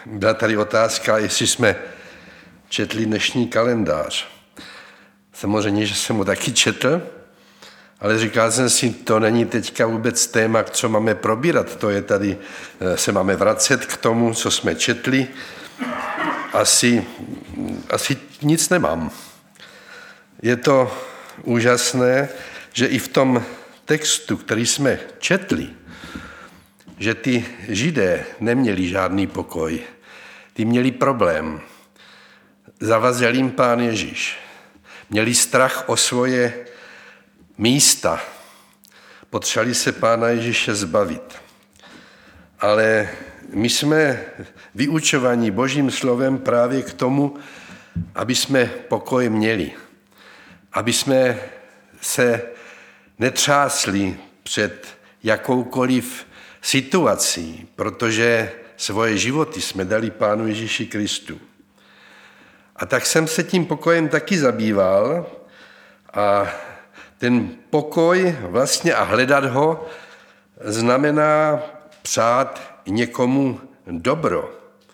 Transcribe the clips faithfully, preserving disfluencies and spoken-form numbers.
Byla tady otázka, jestli jsme četli dnešní kalendář. Samozřejmě, že jsem ho taky četl, ale říkal jsem si, to není teďka vůbec téma, co máme probírat. To je tady, se máme vracet k tomu, co jsme četli. Asi, asi nic nemám. Je to úžasné, že i v tom textu, který jsme četli, že ty Židé neměli žádný pokoj. Ty měli problém. Zavazil jim Pán Ježíš. Měli strach o svoje místa. Potřebovali se Pána Ježíše zbavit. Ale my jsme vyučovaní Božím slovem právě k tomu, aby jsme pokoj měli. Aby jsme se netřásli před jakoukoliv situací, protože svoje životy jsme dali Pánu Ježíši Kristu. A tak jsem se tím pokojem taky zabýval a ten pokoj vlastně a hledat ho znamená přát někomu dobro.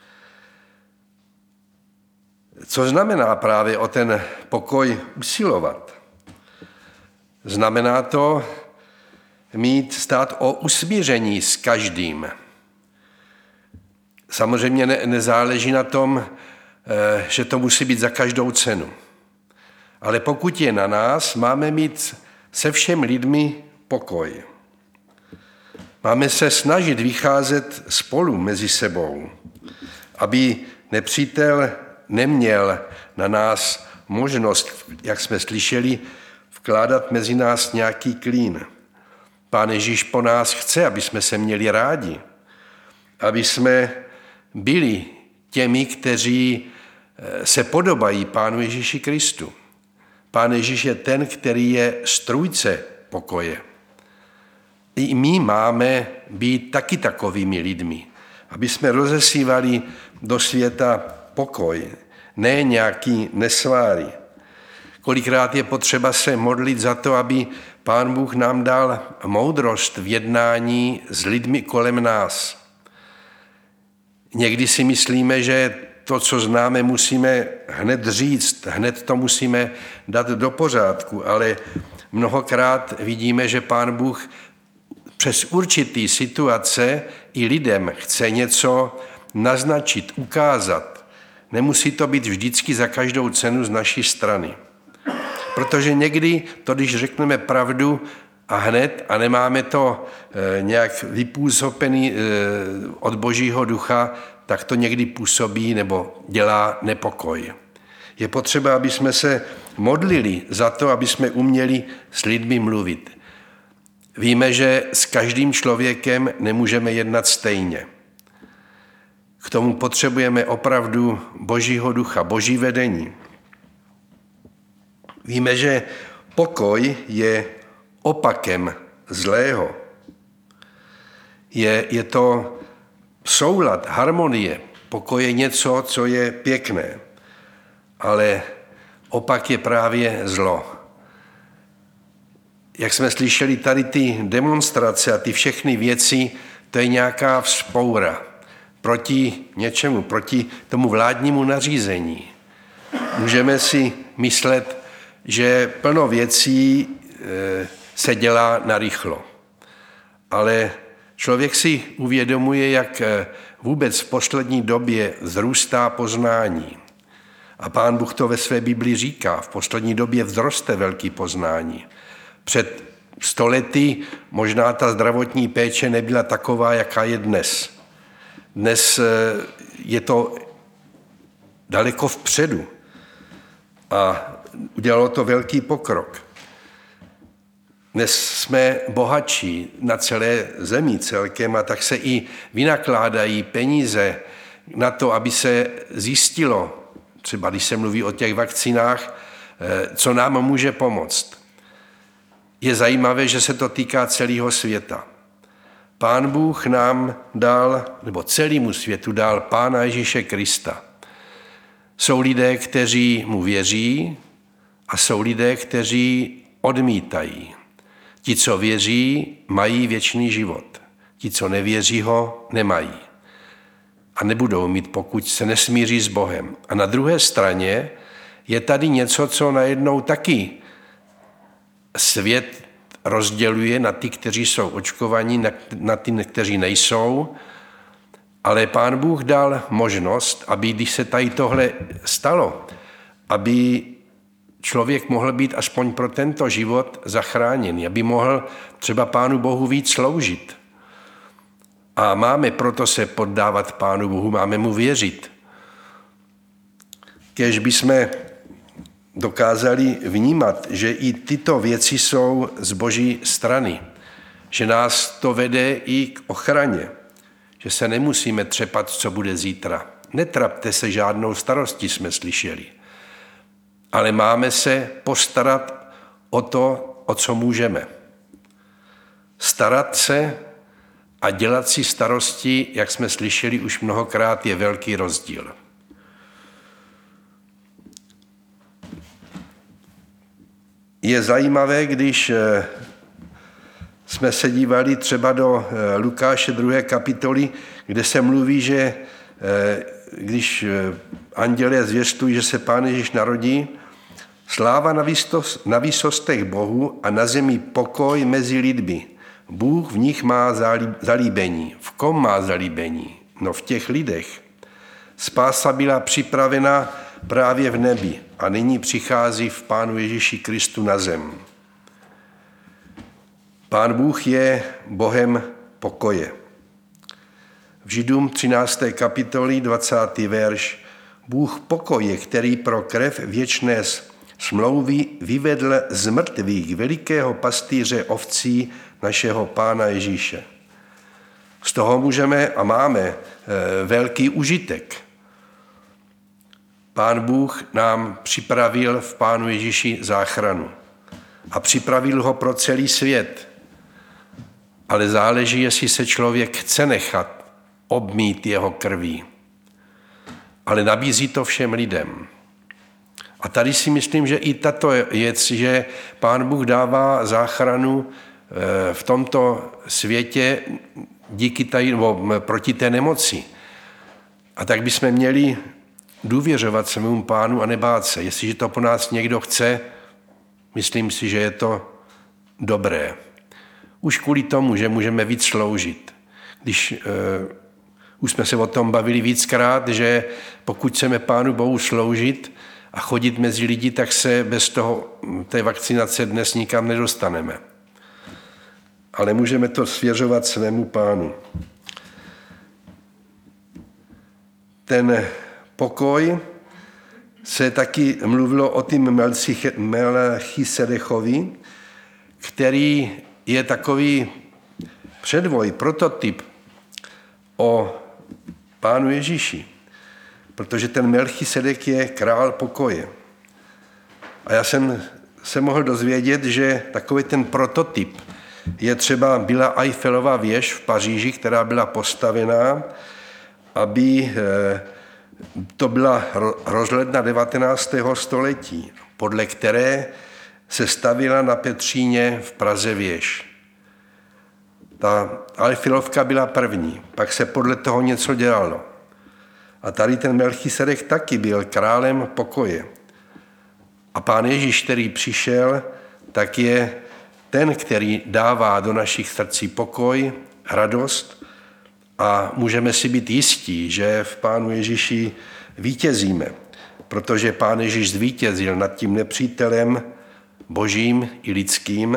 Co znamená právě o ten pokoj usilovat? Znamená to mít stát o usmíření s každým. Samozřejmě ne, nezáleží na tom, že to musí být za každou cenu. Ale pokud je na nás, máme mít se všemi lidmi pokoj. Máme se snažit vycházet spolu mezi sebou, aby nepřítel neměl na nás možnost, jak jsme slyšeli, vkládat mezi nás nějaký klín. Pán Ježíš po nás chce, aby jsme se měli rádi, aby jsme byli těmi, kteří se podobají Pánu Ježíši Kristu. Pán Ježíš je ten, který je strůjce pokoje. I my máme být taky takovými lidmi, aby jsme rozesívali do světa pokoj, ne nějaký nesváry. Kolikrát je potřeba se modlit za to, aby Pán Bůh nám dal moudrost v jednání s lidmi kolem nás. Někdy si myslíme, že to, co známe, musíme hned říct, hned to musíme dát do pořádku, ale mnohokrát vidíme, že Pán Bůh přes určitý situace i lidem chce něco naznačit, ukázat. Nemusí to být vždycky za každou cenu z naší strany. Protože někdy to, když řekneme pravdu a hned a nemáme to nějak vypůsobený od Božího ducha, tak to někdy působí nebo dělá nepokoj. Je potřeba, aby jsme se modlili za to, aby jsme uměli s lidmi mluvit. Víme, že s každým člověkem nemůžeme jednat stejně. K tomu potřebujeme opravdu Božího ducha, Boží vedení. Víme, že pokoj je opakem zlého. Je, je to soulad, harmonie. Pokoj je něco, co je pěkné, ale opak je právě zlo. Jak jsme slyšeli tady ty demonstrace a ty všechny věci, to je nějaká vzpoura proti něčemu, proti tomu vládnímu nařízení. Můžeme si myslet, že plno věcí se dělá narychlo. Ale člověk si uvědomuje, jak vůbec v poslední době vzrůstá poznání. A Pán Bůh to ve své Biblii říká, v poslední době vzroste velký poznání. Před stolety možná ta zdravotní péče nebyla taková, jaká je dnes. Dnes je to daleko vpředu a udělalo to velký pokrok. Dnes jsme bohatší na celé zemi celkem a tak se i vynakládají peníze na to, aby se zjistilo, třeba když se mluví o těch vakcínách, co nám může pomoct. Je zajímavé, že se to týká celého světa. Pán Bůh nám dal, nebo celému světu dal Pána Ježíše Krista. Jsou lidé, kteří mu věří a jsou lidé, kteří odmítají. Ti, co věří, mají věčný život. Ti, co nevěří ho, nemají. a nebudou mít, pokud se nesmíří s Bohem. A na druhé straně je tady něco, co najednou taky svět rozděluje na ty, kteří jsou očkovaní, na, na ty, kteří nejsou. Ale Pán Bůh dal možnost, aby když se tady tohle stalo, aby člověk mohl být aspoň pro tento život zachráněn, aby mohl třeba Pánu Bohu víc sloužit. A máme proto se poddávat Pánu Bohu, máme mu věřit. Kéž bychom dokázali vnímat, že i tyto věci jsou z Boží strany, že nás to vede i k ochraně, že se nemusíme třepat, co bude zítra. Netrapte se žádnou starostí, jsme slyšeli. Ale máme se postarat o to, o co můžeme. Starat se a dělat si starosti, jak jsme slyšeli už mnohokrát, je velký rozdíl. Je zajímavé, když jsme se dívali třeba do Lukáše druhé kapitoly, kde se mluví, že když andělé zvěstují, že se Pán Ježíš narodí, sláva na výsostech Bohu a na zemi pokoj mezi lidmi. Bůh v nich má zalíbení. V kom má zalíbení? No v těch lidech. Spása byla připravena právě v nebi a nyní přichází v Pánu Ježíši Kristu na zem. Pán Bůh je Bohem pokoje. V Židům třinácté kapitoly dvacátý verš. Bůh pokoje, který pro krev věčné smlouvy vyvedl z mrtvých velikého pastýře ovcí našeho Pána Ježíše. Z toho můžeme a máme velký užitek. Pán Bůh nám připravil v Pánu Ježíši záchranu a připravil ho pro celý svět. Ale záleží, jestli se člověk chce nechat obmít jeho krví. Ale nabízí to všem lidem. A tady si myslím, že i tato věc, že Pán Bůh dává záchranu v tomto světě díky tady, nebo proti té nemoci. A tak bychom měli důvěřovat svému Pánu a nebát se. Jestliže to po nás někdo chce, myslím si, že je to dobré. Už kvůli tomu, že můžeme víc sloužit. Když uh, už jsme se o tom bavili víckrát, že pokud chceme Pánu Bohu sloužit a chodit mezi lidi, tak se bez toho té vakcinace dnes nikam nedostaneme. Ale můžeme to svěřovat svému Pánu. Ten pokoj se taky mluvilo o tým Melchisedechovi, který je takový předvoj, prototyp o Pánu Ježíši. Protože ten Melchisedek je král pokoje. A já jsem se mohl dozvědět, že takový ten prototyp je třeba byla Eiffelova věž v Paříži, která byla postavená, aby to byla rozhledna devatenáctého století, podle které se stavila na Petříně v Praze věž. Ta Eiffelovka byla první, pak se podle toho něco dělalo. A tady ten Melchisedek taky byl králem pokoje. A Pán Ježíš, který přišel, tak je ten, který dává do našich srdcí pokoj, radost a můžeme si být jistí, že v Pánu Ježíši vítězíme, protože Pán Ježíš zvítězil nad tím nepřítelem božím i lidským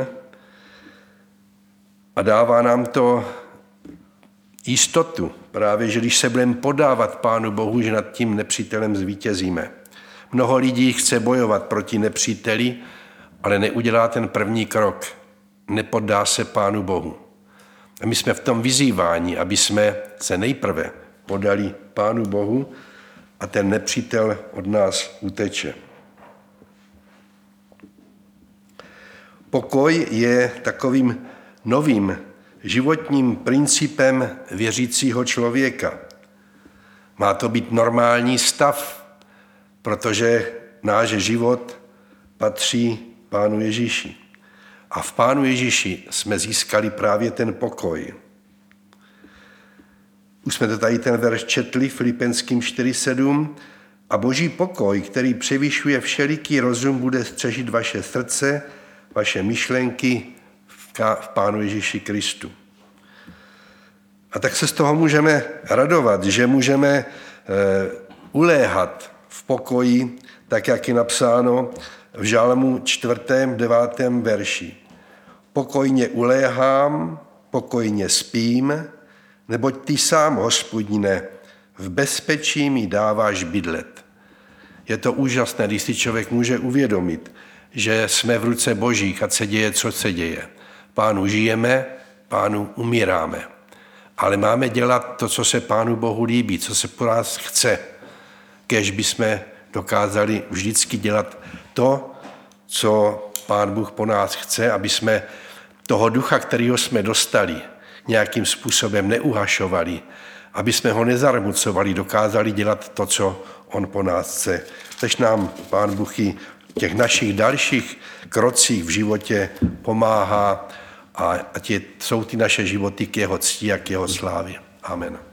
a dává nám to jistotu, právě, že když se budeme podávat Pánu Bohu, že nad tím nepřítelem zvítězíme. Mnoho lidí chce bojovat proti nepříteli, ale neudělá ten první krok. Nepoddá se Pánu Bohu. A my jsme v tom vyzýváni, aby jsme se nejprve podali Pánu Bohu a ten nepřítel od nás uteče. Pokoj je takovým novým životním principem věřícího člověka. Má to být normální stav, protože náš život patří Pánu Ježíši. A v Pánu Ježíši jsme získali právě ten pokoj. Už jsme to tady ten verš četli, Filipenským čtyři sedm. A boží pokoj, který převyšuje všeliký rozum, bude střežit vaše srdce, vaše myšlenky v Pánu Ježíši Kristu. A tak se z toho můžeme radovat, že můžeme e, uléhat v pokoji, tak jak je napsáno v Žalmu čtvrtém, devátém verši. Pokojně uléhám, pokojně spím, neboť ty sám, Hospodine, v bezpečí mi dáváš bydlet. Je to úžasné, když si člověk může uvědomit, že jsme v ruce Božích, ať se děje, co se děje. Pánu žijeme, Pánu umíráme. Ale máme dělat to, co se Pánu Bohu líbí, co se po nás chce. Kéž bychom dokázali vždycky dělat to, co Pán Bůh po nás chce, aby jsme toho ducha, kterýho jsme dostali, nějakým způsobem neuhašovali, aby jsme ho nezarmucovali, dokázali dělat to, co on po nás chce. Tež nám Pán Bůh i v těch našich dalších krocích v životě pomáhá a ať jsou ty naše životy k jeho cti a k jeho slávě. Amen.